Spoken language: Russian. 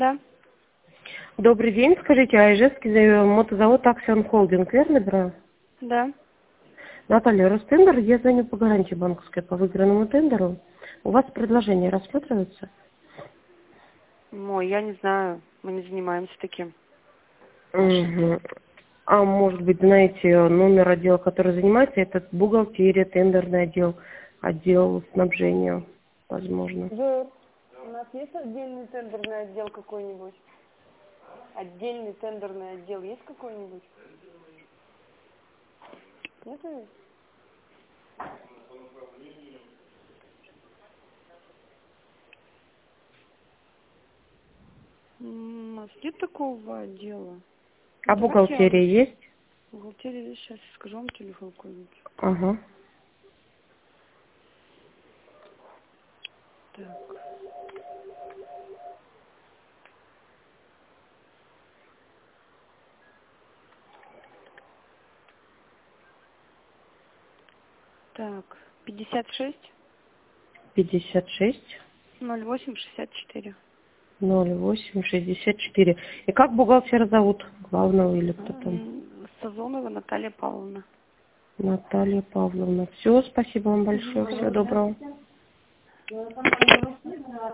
Да, Добрый день, скажите, а Ижевский мотозавод Аксион Холдинг, верно, брат? да. Наталья, Ростендер, я звоню по гарантии банковской по выигранному тендеру. У вас предложение рассматривается? Ой, я не знаю, мы не занимаемся таким. Угу. А может быть, знаете, номер отдела, который занимается, это бухгалтерия, тендерный отдел, отдел снабжения, возможно. Жор, у нас есть отдельный тендерный отдел какой-нибудь? Отдельный тендерный отдел есть какой-нибудь? Нет? У нас нет такого отдела. А Давайте я бухгалтерия есть? бухгалтерия, сейчас скажу вам телефон какой-нибудь. Ага. Так. Так, 56 56 08 64. 08 64. И как бухгалтера зовут? Главного или кто там? Сазонова Наталья Павловна. Наталья Павловна. Все, спасибо вам большое. Всего доброго.